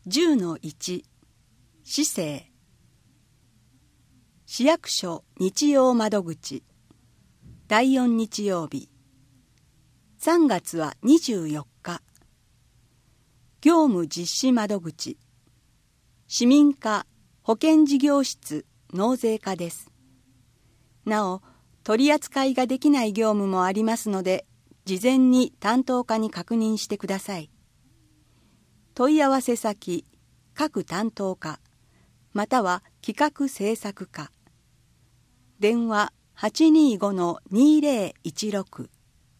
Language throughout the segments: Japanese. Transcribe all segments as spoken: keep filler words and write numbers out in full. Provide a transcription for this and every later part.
じゅうのいち 市政市役所日曜窓口だいよん日曜日さんがつはにじゅうよっか業務実施窓口市民課保険事業室納税課です。なお取り扱いができない業務もありますので事前に担当課に確認してください。問い合わせ先各担当課または企画制作課電話 はちにーごのにーぜろいちろく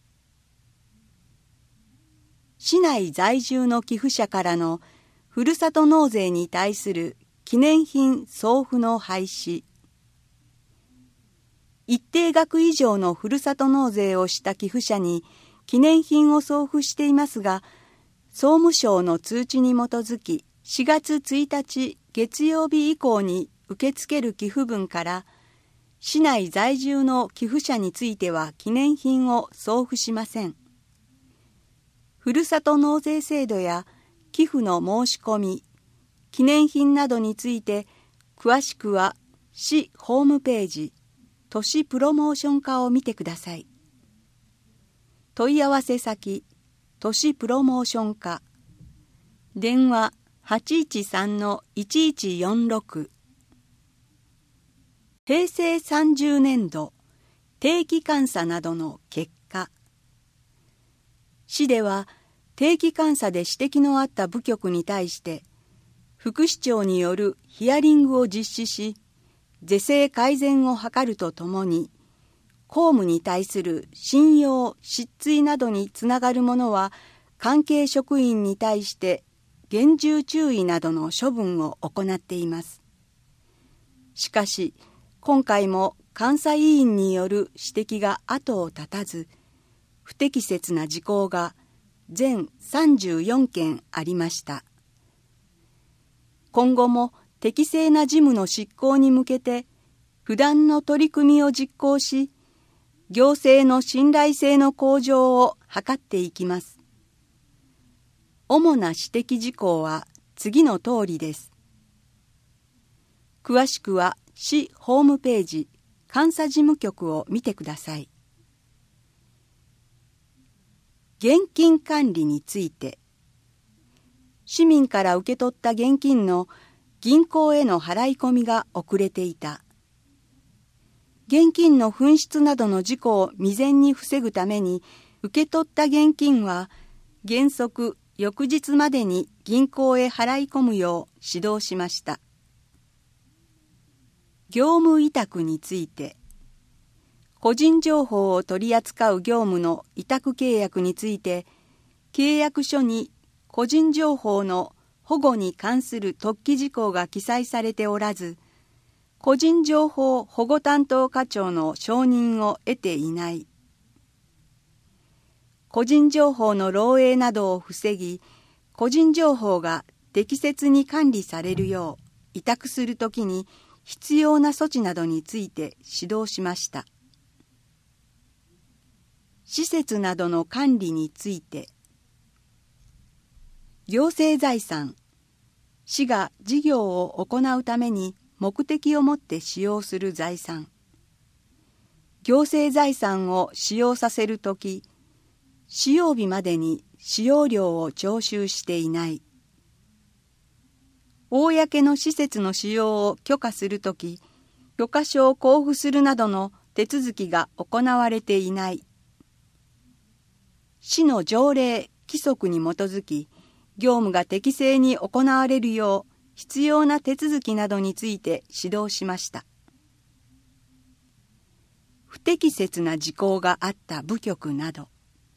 市内在住の寄付者からのふるさと納税に対する記念品送付の廃止一定額以上のふるさと納税をした寄付者に記念品を送付していますが総務省の通知に基づきしがつついたち月曜日以降に受け付ける寄付分から市内在住の寄付者については記念品を送付しません。ふるさと納税制度や寄付の申し込み、記念品などについて詳しくは市ホームページ都市プロモーション課を見てください。問い合わせ先都市プロモーション課電話 はちいちさんのいちいちよんろく 平成さんじゅうねんど定期監査などの結果市では定期監査で指摘のあった部局に対して副市長によるヒアリングを実施し是正改善を図るとともに公務に対する信用失墜などにつながるものは関係職員に対して厳重注意などの処分を行っています。しかし今回も監査委員による指摘が後を絶たず不適切な事項が全さんじゅうよんけんありました。今後も適正な事務の執行に向けて不断の取り組みを実行し行政の信頼性の向上を図っていきます。主な指摘事項は次の通りです。詳しくは市ホームページ監査事務局を見てください。現金管理について、市民から受け取った現金の銀行への払い込みが遅れていた。現金の紛失などの事故を未然に防ぐために受け取った現金は原則翌日までに銀行へ払い込むよう指導しました。業務委託について個人情報を取り扱う業務の委託契約について契約書に個人情報の保護に関する特記事項が記載されておらず個人情報保護担当課長の承認を得ていない。個人情報の漏洩などを防ぎ、個人情報が適切に管理されるよう委託するときに必要な措置などについて指導しました。施設などの管理について、行政財産、市が事業を行うために目的をもって使用する財産。行政財産を使用させるとき、使用日までに使用料を徴収していない。公の施設の使用を許可するとき、許可書を交付するなどの手続きが行われていない。市の条例、規則に基づき、業務が適正に行われるよう、必要な手続きなどについて指導しました。不適切な事項があった部局など、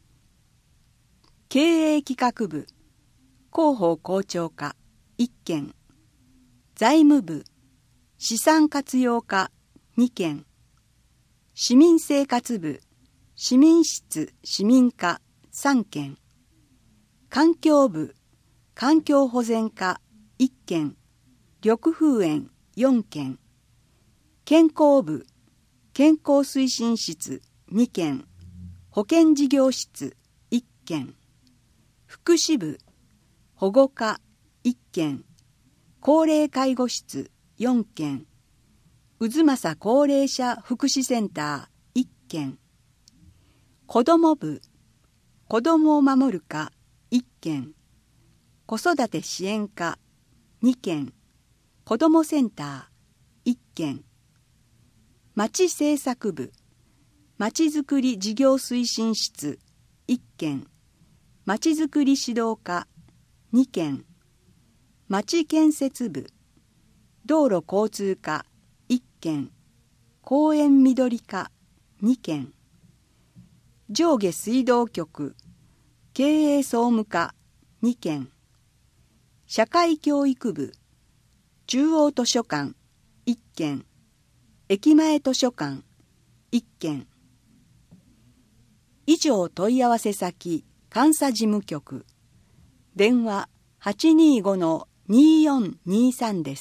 経営企画部、広報広聴課いっけん、財務部、資産活用課にけん、市民生活部、市民室市民課さんけん、環境部、環境保全課いっけん、緑風園よんけん、健康部、健康推進室にけん、保健事業室いっけん、福祉部、保護課いっけん、高齢介護室よんけん、渦政高齢者福祉センターいっけん、子ども部、子どもを守る課いっけん、子育て支援課にけん、子どもセンターいっけん、町政策部、まちづくり事業推進室いっけん、まちづくり指導課にけん、町建設部、道路交通課いっけん、公園緑課にけん、上下水道局、経営総務課にけん、社会教育部、中央図書館いっけん、駅前図書館いっけん。以上問い合わせ先、監査事務局、電話 はちにーごのにーよんにーさん です。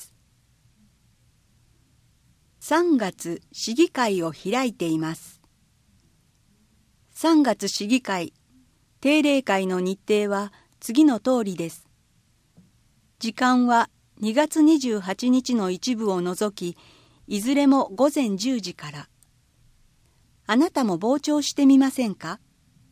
さんがつ市議会を開いています。さんがつ市議会、定例会の日程は次の通りです。時間はにがつにじゅうはちにちの一部を除き、いずれもごぜんじゅうじから。あなたも傍聴してみませんか？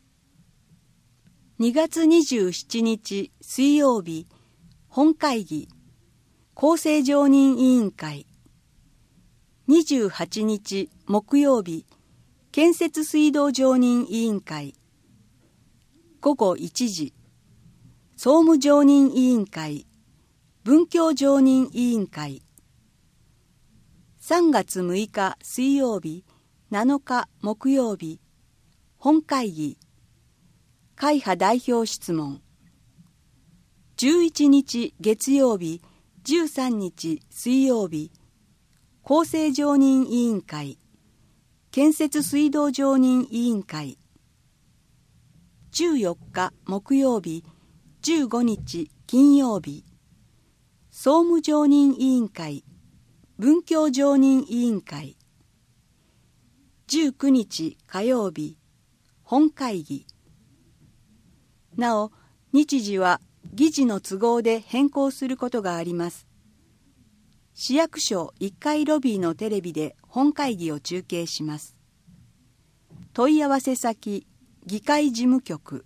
にがつにじゅうしちにち水曜日、本会議、公正常任委員会。にじゅうはちにち木曜日、建設水道常任委員会。ごごいちじ、総務常任委員会、文教常任委員会。さんがつむいか水曜日、なのか木曜日、本会議、会派代表質問。じゅういちにち月曜日、じゅうさんにち水曜日、公正常任委員会、建設水道常任委員会。じゅうよっか木曜日、じゅうごにち金曜日、総務常任委員会、文教常任委員会。じゅうくにち火曜日、本会議。なお、日時は議事の都合で変更することがあります。市役所いっかいロビーのテレビで本会議を中継します。問い合わせ先、議会事務局。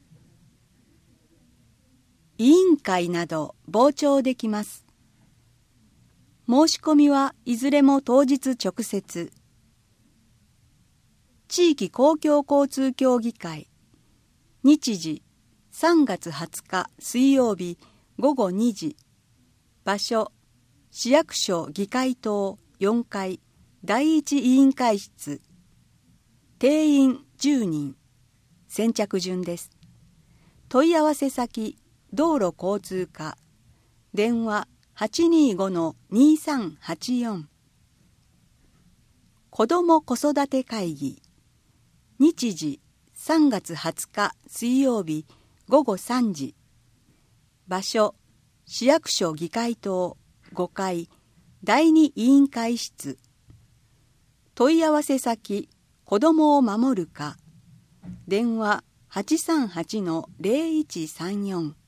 委員会など傍聴できます。申し込みはいずれも当日直接。地域公共交通協議会。日時さんがつはつか水曜日ごごにじ。場所市役所議会棟よんかいだいいち委員会室。定員じゅうにん。先着順です。問い合わせ先、道路交通課。電話 はちにーごのにーさんはちよん。子ども子育て会議。日時さんがつはつか水曜日ごごさんじ。場所市役所議会棟ごかいだいに委員会室。問い合わせ先、子どもを守る課。電話 はちさんはちのぜろいちさんよん。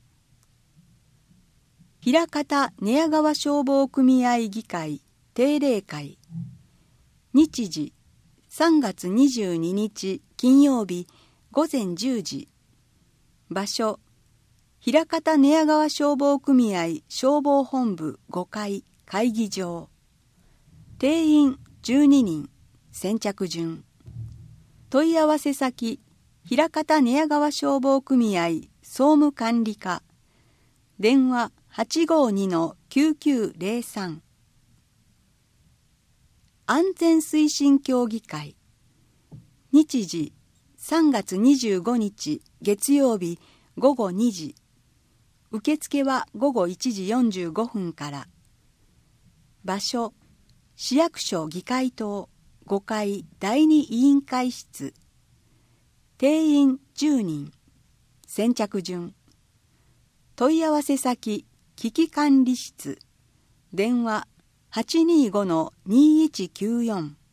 枚方寝屋川消防組合議会定例会。日時さんがつにじゅうににち金曜日ごぜんじゅうじ。場所枚方寝屋川消防組合消防本部ごかい会議場。定員じゅうににん。先着順。問い合わせ先、枚方寝屋川消防組合総務管理課。電話 はちごにのきゅうきゅうぜろさん。安全推進協議会。日時さんがつにじゅうごにち月曜日ごごにじ。受付はごごいちじよんじゅうごふんから。場所市役所議会棟ごかいだいに委員会室。定員じゅうにん。先着順。問い合わせ先、危機管理室。電話 はちにーごのにーいちきゅうよん。